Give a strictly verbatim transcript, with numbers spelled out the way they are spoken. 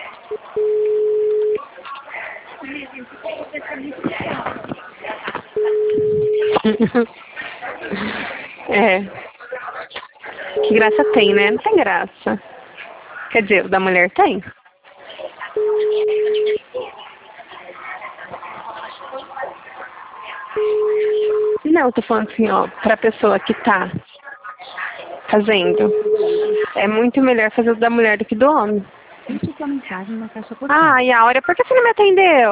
É. Que graça tem, né? Não tem graça. Quer dizer, o da mulher tem. Não, tô falando assim, ó, pra pessoa que tá fazendo. É muito melhor fazer o da mulher do que do homem. Deixe sua mensagem na caixa postal. Ah, e a Áurea, por que você não me atendeu?